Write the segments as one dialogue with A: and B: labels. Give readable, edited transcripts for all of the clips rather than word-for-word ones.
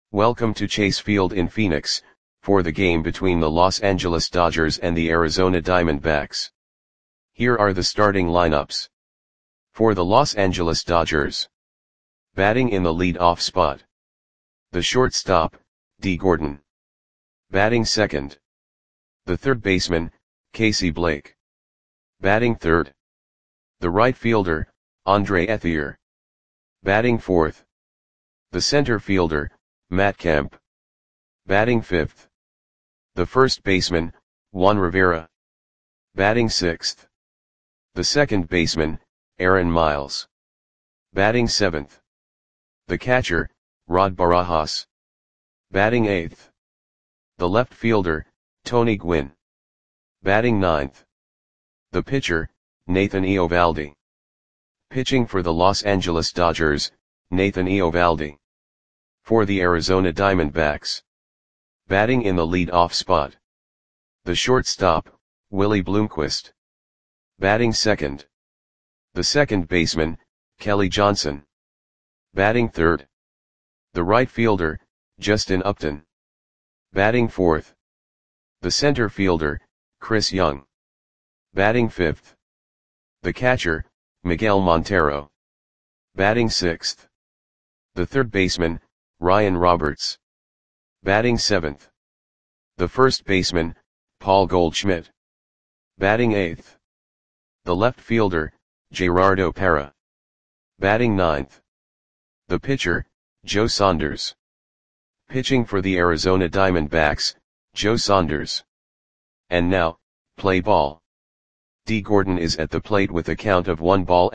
A: Welcome to Chase Field in Phoenix, for the game between the Los Angeles Dodgers and the Arizona Diamondbacks. Here are the starting lineups. For the Los Angeles Dodgers. Batting in the lead-off spot. The shortstop, Dee Gordon. Batting second. The third baseman, Casey Blake. Batting third. The right fielder, Andre Ethier. Batting fourth. The center fielder, Matt Kemp. Batting fifth. The first baseman, Juan Rivera. Batting sixth. The second baseman, Aaron Miles. Batting seventh. The catcher, Rod Barajas. Batting eighth. The left fielder, Tony Gwynn. Batting ninth. The pitcher, Nathan Eovaldi. Pitching for the Los Angeles Dodgers, Nathan Eovaldi. For the Arizona Diamondbacks. Batting in the lead-off spot. The shortstop, Willie Bloomquist. Batting second. The second baseman, Kelly Johnson. Batting third. The right fielder, Justin Upton. Batting fourth. The center fielder, Chris Young. Batting fifth. The catcher, Miguel Montero. Batting sixth. The third baseman, Ryan Roberts. Batting seventh. The first baseman, Paul Goldschmidt. Batting eighth. The left fielder, Gerardo Parra. Batting ninth. The pitcher, Joe Saunders. Pitching for the Arizona Diamondbacks, Joe Saunders. And now, play ball. Dee Gordon is at the plate with a count of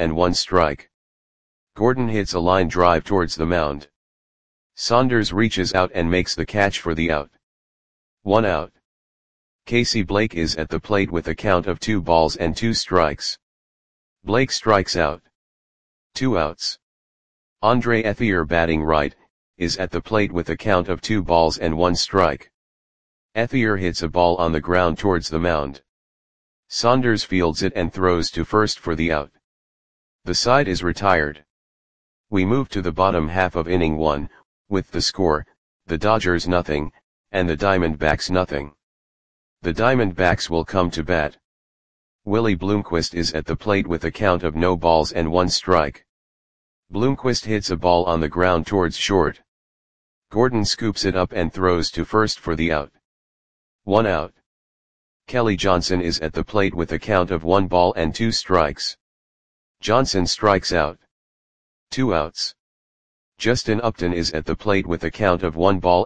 A: 1-1 Gordon hits a line drive towards the mound. Saunders reaches out and makes the catch for the out. 1 out. Casey Blake is at the plate with a count of 2-2. Blake strikes out. 2 outs. Andre Ethier, batting right, is at the plate with a count of 2-1. Ethier hits a ball on the ground towards the mound. Saunders fields it and throws to first for the out. The side is retired. We move to the bottom half of inning 1, with the score, the Dodgers 0, and the Diamondbacks 0. The Diamondbacks will come to bat. Willie Bloomquist is at the plate with a count of 0-1. Bloomquist hits a ball on the ground towards short. Gordon scoops it up and throws to first for the out. 1 out. Kelly Johnson is at the plate with a count of 1-2. Johnson strikes out. 2 outs. Justin Upton is at the plate with a count of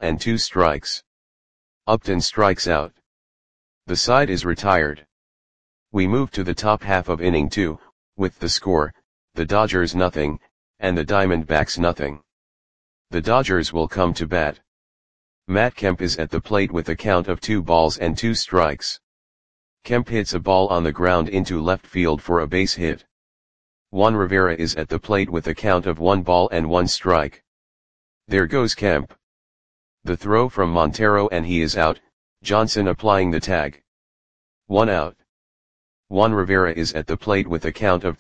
A: 1-2. Upton strikes out. The side is retired. We move to the top half of inning 2, with the score, the Dodgers 0, and the Diamondbacks 0. The Dodgers will come to bat. Matt Kemp is at the plate with a count of 2-2. Kemp hits a ball on the ground into left field for a base hit. Juan Rivera is at the plate with a count of 1-1. There goes Kemp. The throw from Montero and he is out, Johnson applying the tag. 1 out. Juan Rivera is at the plate with a count of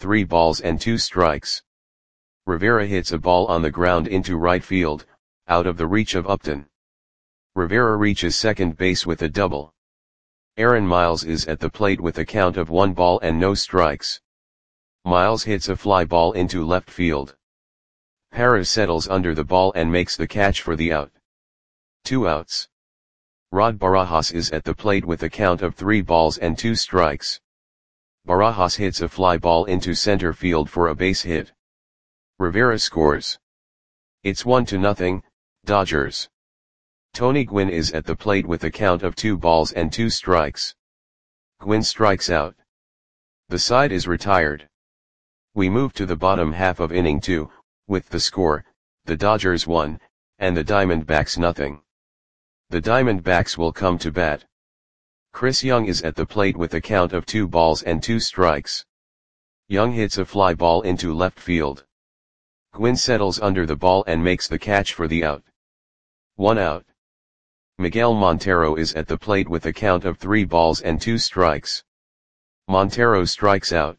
A: 3-2. Rivera hits a ball on the ground into right field, out of the reach of Upton. Rivera reaches second base with a double. Aaron Miles is at the plate with a count of 1-0. Miles hits a fly ball into left field. Parra settles under the ball and makes the catch for the out. 2 outs. Rod Barajas is at the plate with a count of 3-2. Barajas hits a fly ball into center field for a base hit. Rivera scores. It's 1-0, Dodgers. Tony Gwynn is at the plate with a count of 2-2. Gwynn strikes out. The side is retired. We move to the bottom half of inning 2, with the score, the Dodgers 1, and the Diamondbacks 0. The Diamondbacks will come to bat. Chris Young is at the plate with a count of 2-2. Young hits a fly ball into left field. Gwynn settles under the ball and makes the catch for the out. 1 out. Miguel Montero is at the plate with a count of 3-2. Montero strikes out.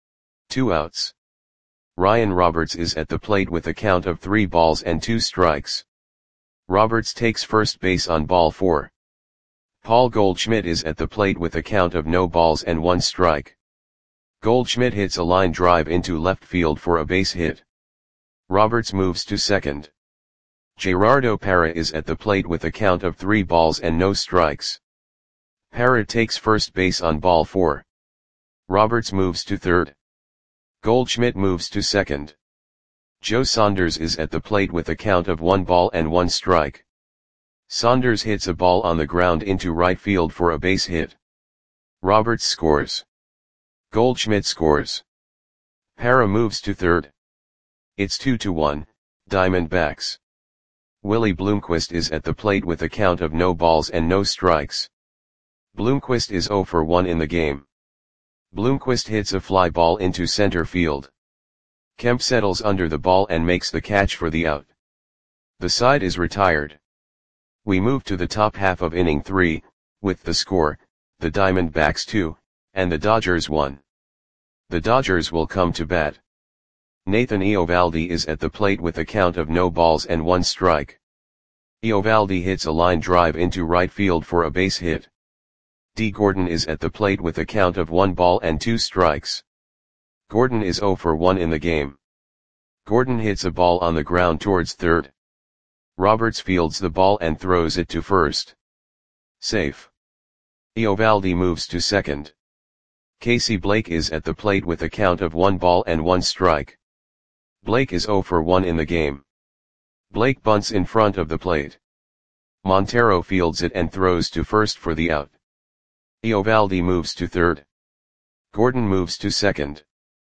A: 2 outs. Ryan Roberts is at the plate with a count of 3-2. Roberts takes first base on ball 4. Paul Goldschmidt is at the plate with a count of no balls and 1 strike. Goldschmidt hits a line drive into left field for a base hit. Roberts moves to second. Gerardo Parra is at the plate with a count of 3 balls and no strikes. Parra takes first base on ball 4. Roberts moves to third. Goldschmidt moves to second. Joe Saunders is at the plate with a count of 1 ball and 1 strike. Saunders hits a ball on the ground into right field for a base hit. Roberts scores. Goldschmidt scores. Parra moves to third. It's 2-1, Diamondbacks. Willie Bloomquist is at the plate with a count of no balls and no strikes. Bloomquist is 0 for 1 in the game. Bloomquist hits a fly ball into center field. Kemp settles under the ball and makes the catch for the out. The side is retired. We move to the top half of inning 3, with the score, the Diamondbacks 2, and the Dodgers 1. The Dodgers will come to bat. Nathan Eovaldi is at the plate with a count of no balls and 1 strike. Eovaldi hits a line drive into right field for a base hit. D. Gordon is at the plate with a count of 1 ball and 2 strikes. Gordon is 0 for 1 in the game. Gordon hits a ball on the ground towards third. Roberts fields the ball and throws it to first. Safe. Eovaldi moves to second. Casey Blake is at the plate with a count of 1 ball and 1 strike. Blake is 0 for 1 in the game. Blake bunts in front of the plate. Montero fields it and throws to first for the out. Eovaldi moves to third. Gordon moves to second.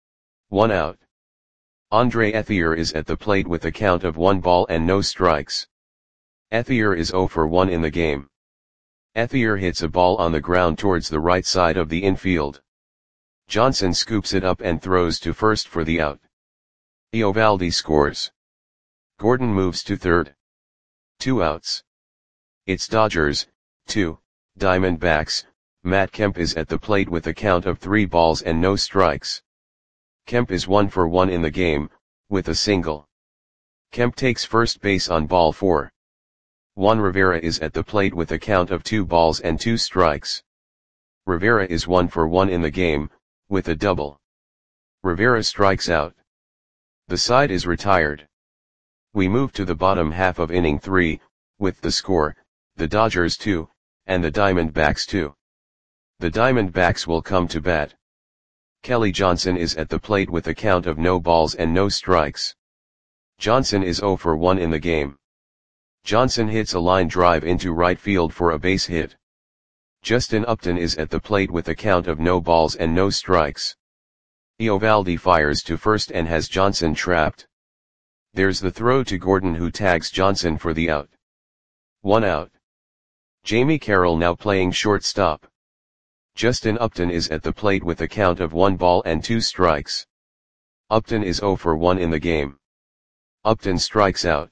A: 1 out. Andre Ethier is at the plate with a count of 1 ball and no strikes. Ethier is 0 for 1 in the game. Ethier hits a ball on the ground towards the right side of the infield. Johnson scoops it up and throws to first for the out. Eovaldi scores. Gordon moves to third. 2 outs. It's Dodgers, 2, Diamondbacks. Matt Kemp is at the plate with a count of 3 balls and no strikes. Kemp is 1 for 1 in the game, with a single. Kemp takes first base on ball 4. Juan Rivera is at the plate with a count of 2 balls and 2 strikes. Rivera is 1 for 1 in the game, with a double. Rivera strikes out. The side is retired. We move to the bottom half of inning 3, with the score, the Dodgers 2, and the Diamondbacks 2. The Diamondbacks will come to bat. Kelly Johnson is at the plate with a count of no balls and no strikes. Johnson is 0 for 1 in the game. Johnson hits a line drive into right field for a base hit. Justin Upton is at the plate with a count of no balls and no strikes. Eovaldi fires to first and has Johnson trapped. There's the throw to Gordon, who tags Johnson for the out. 1 out. Jamie Carroll now playing shortstop. Justin Upton is at the plate with a count of 1 ball and 2 strikes. Upton is 0 for 1 in the game. Upton strikes out.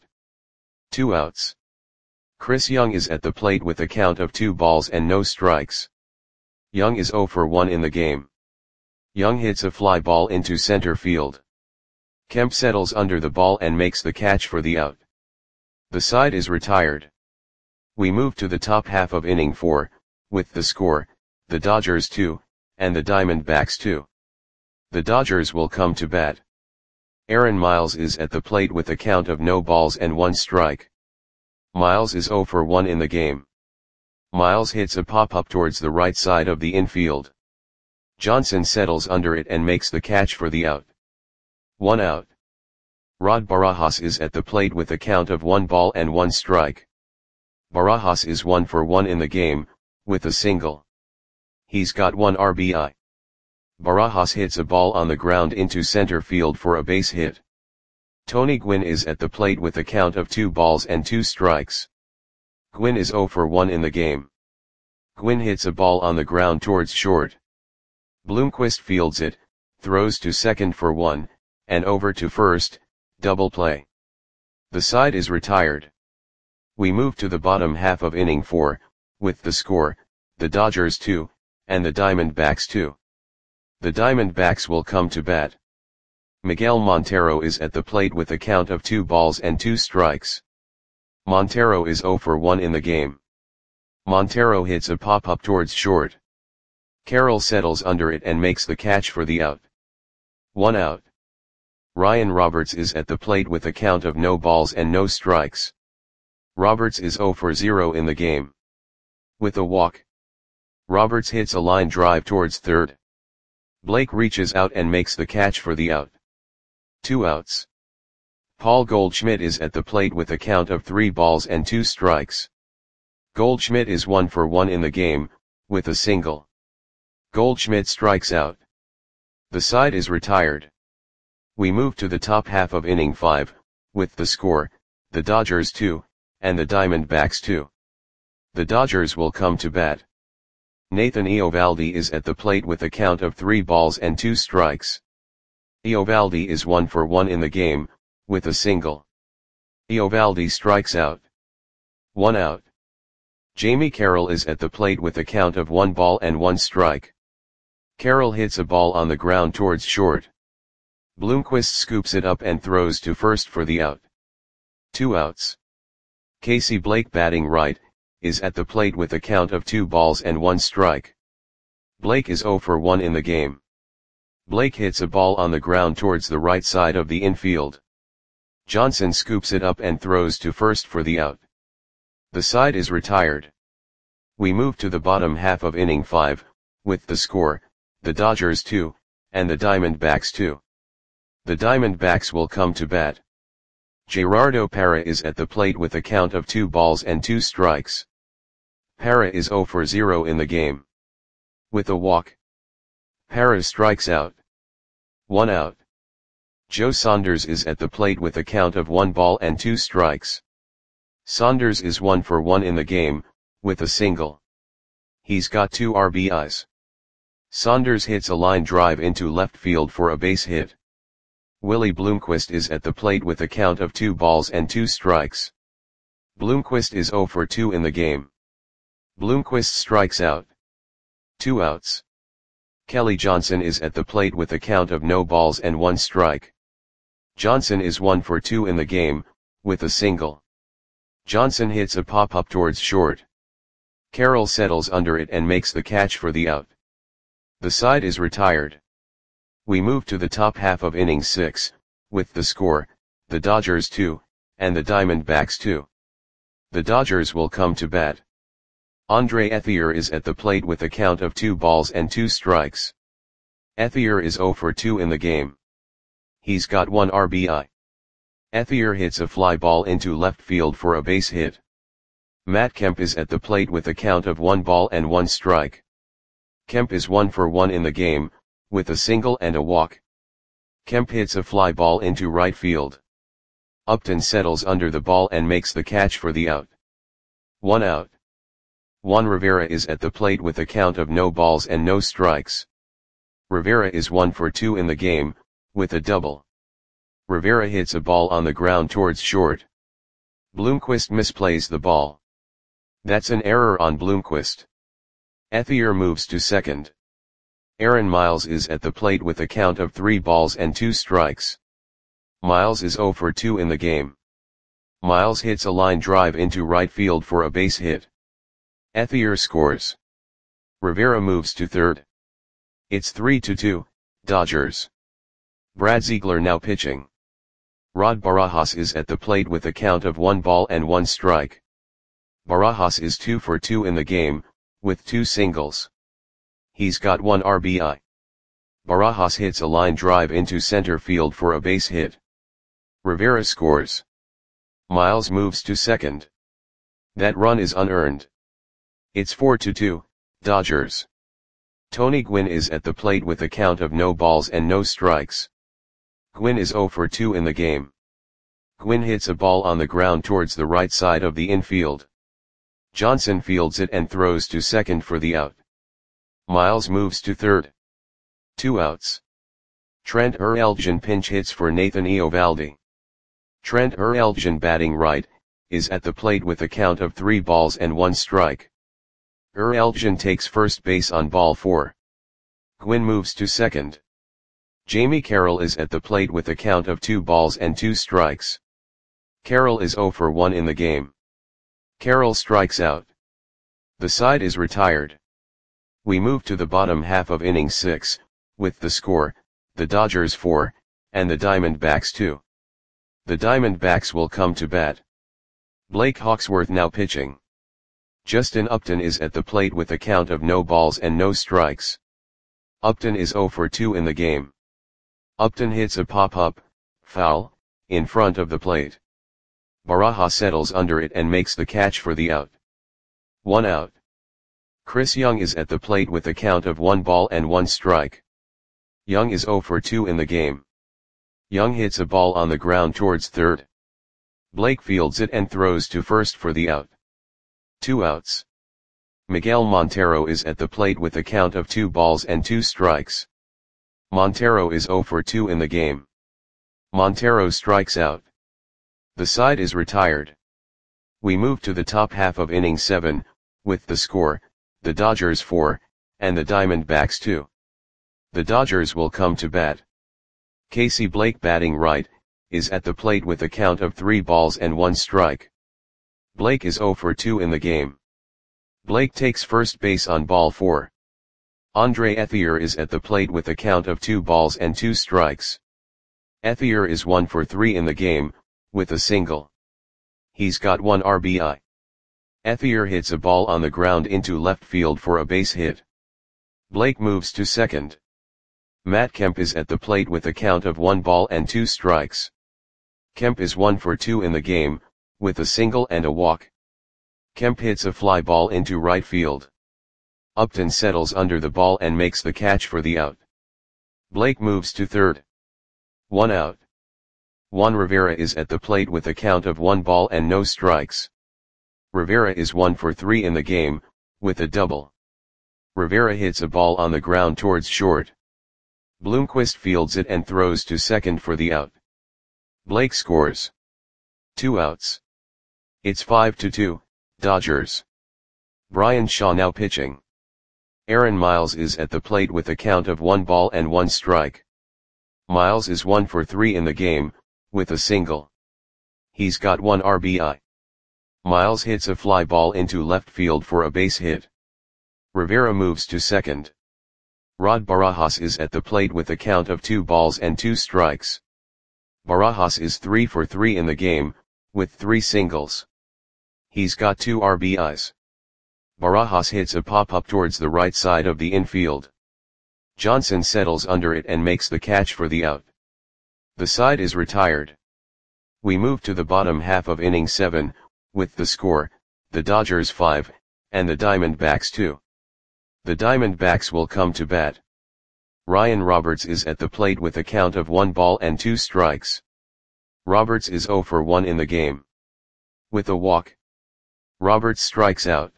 A: 2 outs. Chris Young is at the plate with a count of 2 balls and no strikes. Young is 0 for 1 in the game. Young hits a fly ball into center field. Kemp settles under the ball and makes the catch for the out. The side is retired. We move to the top half of inning 4, with the score, the Dodgers 2, and the Diamondbacks 2. The Dodgers will come to bat. Aaron Miles is at the plate with a count of no balls and 1 strike. Miles is 0 for 1 in the game. Miles hits a pop-up towards the right side of the infield. Johnson settles under it and makes the catch for the out. 1 out. Rod Barajas is at the plate with a count of 1 ball and 1 strike. Barajas is 1 for 1 in the game, with a single. He's got 1 RBI. Barajas hits a ball on the ground into center field for a base hit. Tony Gwynn is at the plate with a count of 2 balls and 2 strikes. Gwynn is 0 for 1 in the game. Gwynn hits a ball on the ground towards short. Bloomquist fields it, throws to second for 1, and over to first, double play. The side is retired. We move to the bottom half of inning 4, with the score, the Dodgers 2, and the Diamondbacks 2. The Diamondbacks will come to bat. Miguel Montero is at the plate with a count of 2 balls and 2 strikes. Montero is 0 for 1 in the game. Montero hits a pop-up towards short. Carroll settles under it and makes the catch for the out. 1 out. Ryan Roberts is at the plate with a count of no balls and no strikes. Roberts is 0 for 0 in the game. With a walk, Roberts hits a line drive towards third. Blake reaches out and makes the catch for the out. 2 outs. Paul Goldschmidt is at the plate with a count of 3 balls and 2 strikes. Goldschmidt is 1 for 1 in the game, with a single. Goldschmidt strikes out. The side is retired. We move to the top half of inning 5, with the score, the Dodgers 2, and the Diamondbacks 2. The Dodgers will come to bat. Nathan Eovaldi is at the plate with a count of 3 balls and 2 strikes. Eovaldi is 1 for 1 in the game, with a single. Eovaldi strikes out. 1 out. Jamie Carroll is at the plate with a count of 1 ball and 1 strike. Carroll hits a ball on the ground towards short. Bloomquist scoops it up and throws to first for the out. 2 outs. Casey Blake, batting right, is at the plate with a count of 2 balls and 1 strike. Blake is 0 for 1 in the game. Blake hits a ball on the ground towards the right side of the infield. Johnson scoops it up and throws to first for the out. The side is retired. We move to the bottom half of inning 5, with the score, the Dodgers 2, and the Diamondbacks 2. The Diamondbacks will come to bat. Gerardo Parra is at the plate with a count of 2 balls and 2 strikes. Parra is 0 for 0 in the game. With a walk, Parra strikes out. 1 out. Joe Saunders is at the plate with a count of 1 ball and 2 strikes. Saunders is 1 for 1 in the game, with a single. He's got 2 RBIs. Saunders hits a line drive into left field for a base hit. Willie Bloomquist is at the plate with a count of 2 balls and 2 strikes. Bloomquist is 0 for 2 in the game. Bloomquist strikes out. 2 outs. Kelly Johnson is at the plate with a count of no balls and 1 strike. Johnson is 1 for 2 in the game, with a single. Johnson hits a pop-up towards short. Carroll settles under it and makes the catch for the out. The side is retired. We move to the top half of inning 6, with the score, the Dodgers 2, and the Diamondbacks 2. The Dodgers will come to bat. Andre Ethier is at the plate with a count of 2 balls and 2 strikes. Ethier is 0 for 2 in the game. He's got 1 RBI. Ethier hits a fly ball into left field for a base hit. Matt Kemp is at the plate with a count of 1 ball and 1 strike. Kemp is 1 for 1 in the game, with a single and a walk. Kemp hits a fly ball into right field. Upton settles under the ball and makes the catch for the out. 1 out. Juan Rivera is at the plate with a count of no balls and no strikes. Rivera is 1 for 2 in the game, with a double. Rivera hits a ball on the ground towards short. Bloomquist misplays the ball. That's an error on Bloomquist. Ethier moves to second. Aaron Miles is at the plate with a count of 3 balls and 2 strikes. Miles is 0 for 2 in the game. Miles hits a line drive into right field for a base hit. Ethier scores. Rivera moves to third. It's 3-2, Dodgers. Brad Ziegler now pitching. Rod Barajas is at the plate with a count of 1 ball and 1 strike. Barajas is 2 for 2 in the game, with 2 singles. He's got 1 RBI. Barajas hits a line drive into center field for a base hit. Rivera scores. Miles moves to second. That run is unearned. It's 4-2, Dodgers. Tony Gwynn is at the plate with a count of no balls and no strikes. Gwynn is 0 for 2 in the game. Gwynn hits a ball on the ground towards the right side of the infield. Johnson fields it and throws to second for the out. Miles moves to third. 2 outs. Trent Ereljan pinch hits for Nathan Eovaldi. Trent Ereljan, batting right, is at the plate with a count of 3 balls and 1 strike. Ereljan takes first base on ball 4. Gwynn moves to second. Jamie Carroll is at the plate with a count of 2 balls and 2 strikes. Carroll is 0 for 1 in the game. Carroll strikes out. The side is retired. We move to the bottom half of inning 6, with the score, the Dodgers 4, and the Diamondbacks 2. The Diamondbacks will come to bat. Blake Hawksworth now pitching. Justin Upton is at the plate with a count of no balls and no strikes. Upton is 0 for 2 in the game. Upton hits a pop-up, foul, in front of the plate. Barajas settles under it and makes the catch for the out. 1 out. Chris Young is at the plate with a count of 1 ball and 1 strike. Young is 0 for 2 in the game. Young hits a ball on the ground towards third. Blake fields it and throws to first for the out. 2 outs. Miguel Montero is at the plate with a count of 2 balls and 2 strikes. Montero is 0 for 2 in the game. Montero strikes out. The side is retired. We move to the top half of inning 7, with the score, the Dodgers 4, and the Diamondbacks 2. The Dodgers will come to bat. Casey Blake batting right, is at the plate with a count of 3 balls and 1 strike. Blake is 0 for 2 in the game. Blake takes first base on ball 4. Andre Ethier is at the plate with a count of 2 balls and 2 strikes. Ethier is 1 for 3 in the game, with a single. He's got 1 RBI. Ethier hits a ball on the ground into left field for a base hit. Blake moves to second. Matt Kemp is at the plate with a count of 1 ball and 2 strikes. Kemp is 1 for 2 in the game, with a single and a walk. Kemp hits a fly ball into right field. Upton settles under the ball and makes the catch for the out. Blake moves to third. 1 out. Juan Rivera is at the plate with a count of 1 ball and no strikes. Rivera is 1 for 3 in the game, with a double. Rivera hits a ball on the ground towards short. Bloomquist fields it and throws to second for the out. Blake scores. 2 outs. It's 5-2, Dodgers. Brian Shaw now pitching. Aaron Miles is at the plate with a count of 1 ball and 1 strike. Miles is 1 for 3 in the game, with a single. He's got 1 RBI. Miles hits a fly ball into left field for a base hit. Rivera moves to second. Rod Barajas is at the plate with a count of 2 balls and 2 strikes. Barajas is 3 for 3 in the game, with 3 singles. He's got 2 RBIs. Barajas hits a pop-up towards the right side of the infield. Johnson settles under it and makes the catch for the out. The side is retired. We move to the bottom half of inning 7, with the score, the Dodgers 5, and the Diamondbacks 2. The Diamondbacks will come to bat. Ryan Roberts is at the plate with a count of 1 ball and 2 strikes. Roberts is 0 for 1 in the game. With a walk. Roberts strikes out.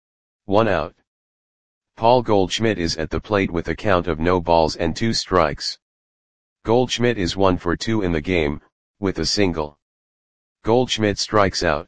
A: 1 out. Paul Goldschmidt is at the plate with a count of no balls and 2 strikes. Goldschmidt is 1 for 2 in the game, with a single. Goldschmidt strikes out.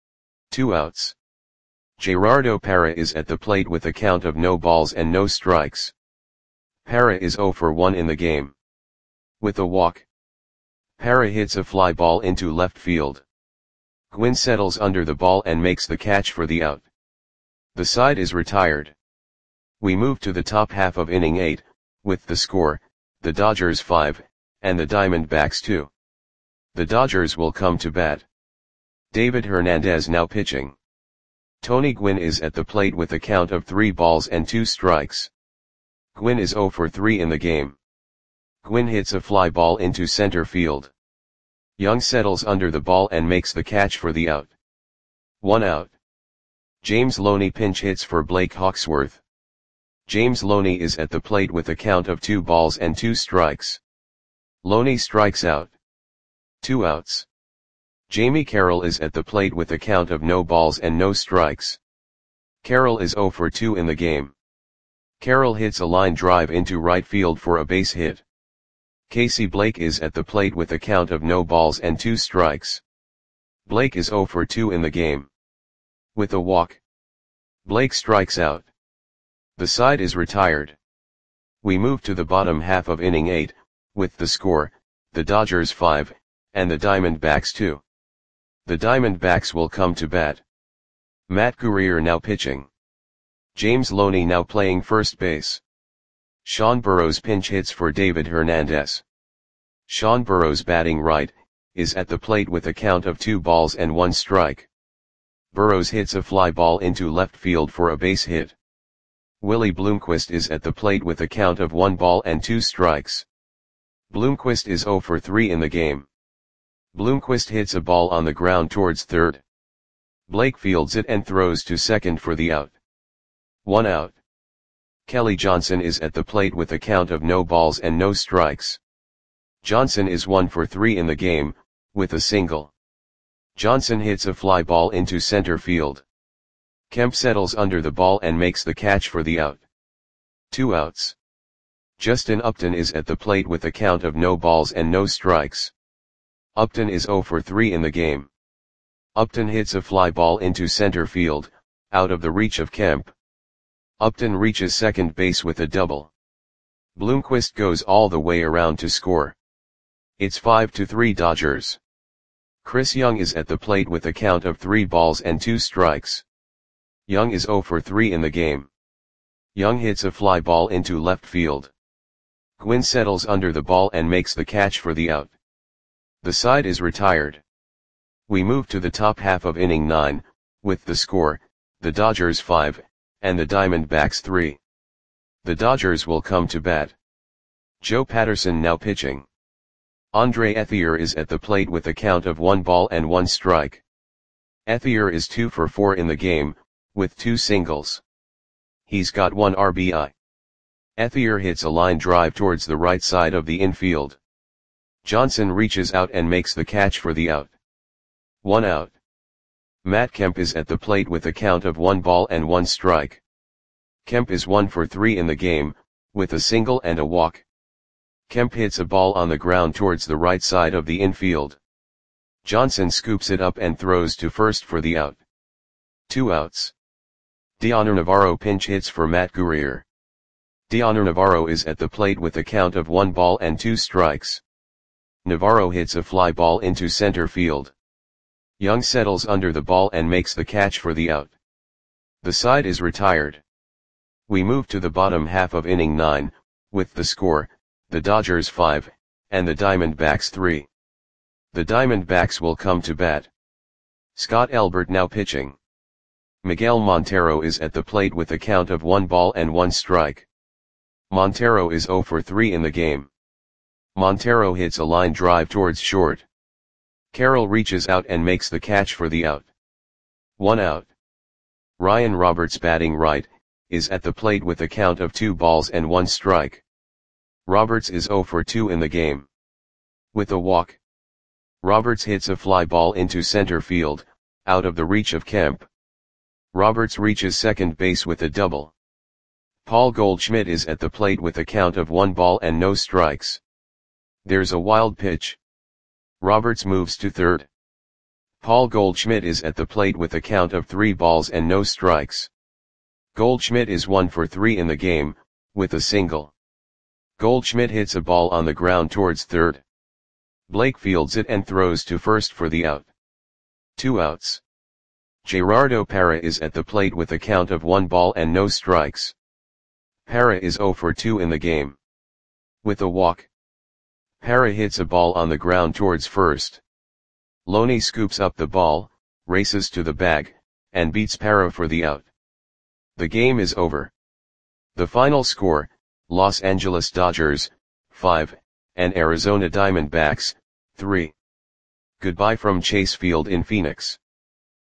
A: 2 outs. Gerardo Parra is at the plate with a count of no balls and no strikes. Parra is 0 for 1 in the game. With a walk. Parra hits a fly ball into left field. Gwynn settles under the ball and makes the catch for the out. The side is retired. We move to the top half of inning 8, with the score, the Dodgers 5, and the Diamondbacks 2. The Dodgers will come to bat. David Hernandez now pitching. Tony Gwynn is at the plate with a count of 3 balls and 2 strikes. Gwynn is 0 for 3 in the game. Gwynn hits a fly ball into center field. Young settles under the ball and makes the catch for the out. 1 out. James Loney pinch hits for Blake Hawksworth. James Loney is at the plate with a count of 2 balls and 2 strikes. Loney strikes out. 2 outs. Jamie Carroll is at the plate with a count of no balls and no strikes. Carroll is 0 for 2 in the game. Carroll hits a line drive into right field for a base hit. Casey Blake is at the plate with a count of no balls and 2 strikes. Blake is 0 for 2 in the game. With a walk. Blake strikes out. The side is retired. We move to the bottom half of inning 8, with the score, the Dodgers 5, and the Diamondbacks 2. The Diamondbacks will come to bat. Matt Guerrier now pitching. James Loney now playing first base. Sean Burroughs pinch hits for David Hernandez. Sean Burroughs batting right, is at the plate with a count of 2 balls and 1 strike. Burroughs hits a fly ball into left field for a base hit. Willie Bloomquist is at the plate with a count of 1 ball and 2 strikes. Bloomquist is 0 for 3 in the game. Bloomquist hits a ball on the ground towards third. Blake fields it and throws to second for the out. 1 out. Kelly Johnson is at the plate with a count of no balls and no strikes. Johnson is 1 for 3 in the game, with a single. Johnson hits a fly ball into center field. Kemp settles under the ball and makes the catch for the out. 2 outs. Justin Upton is at the plate with a count of no balls and no strikes. Upton is 0 for 3 in the game. Upton hits a fly ball into center field, out of the reach of Kemp. Upton reaches second base with a double. Bloomquist goes all the way around to score. It's 5-3 Dodgers. Chris Young is at the plate with a count of 3 balls and 2 strikes. Young is 0 for 3 in the game. Young hits a fly ball into left field. Gwynn settles under the ball and makes the catch for the out. The side is retired. We move to the top half of inning 9, with the score, the Dodgers 5, and the Diamondbacks 3. The Dodgers will come to bat. Joe Patterson now pitching. Andre Ethier is at the plate with a count of 1 ball and 1 strike. Ethier is 2 for 4 in the game, with 2 singles. He's got 1 RBI. Ethier hits a line drive towards the right side of the infield. Johnson reaches out and makes the catch for the out. 1 out. Matt Kemp is at the plate with a count of 1 ball and 1 strike. Kemp is 1 for 3 in the game, with a single and a walk. Kemp hits a ball on the ground towards the right side of the infield. Johnson scoops it up and throws to first for the out. 2 outs. Dioner Navarro pinch hits for Matt Guerrier. Dioner Navarro is at the plate with a count of 1 ball and 2 strikes. Navarro hits a fly ball into center field. Young settles under the ball and makes the catch for the out. The side is retired. We move to the bottom half of inning 9, with the score, the Dodgers 5, and the Diamondbacks 3. The Diamondbacks will come to bat. Scott Elbert now pitching. Miguel Montero is at the plate with a count of 1 ball and 1 strike. Montero is 0 for 3 in the game. Montero hits a line drive towards short. Carroll reaches out and makes the catch for the out. 1 out. Ryan Roberts batting right, is at the plate with a count of 2 balls and 1 strike. Roberts is 0 for 2 in the game. With a walk. Roberts hits a fly ball into center field, out of the reach of Kemp. Roberts reaches second base with a double. Paul Goldschmidt is at the plate with a count of 1 ball and no strikes. There's a wild pitch. Roberts moves to third. Paul Goldschmidt is at the plate with a count of 3 balls and no strikes. Goldschmidt is 1 for 3 in the game, with a single. Goldschmidt hits a ball on the ground towards third. Blake fields it and throws to first for the out. 2 outs. Gerardo Parra is at the plate with a count of 1 ball and no strikes. Parra is 0 for 2 in the game. With a walk. Parra hits a ball on the ground towards first. Loney scoops up the ball, races to the bag, and beats Parra for the out. The game is over. The final score, Los Angeles Dodgers, 5, and Arizona Diamondbacks, 3. Goodbye from Chase Field in Phoenix.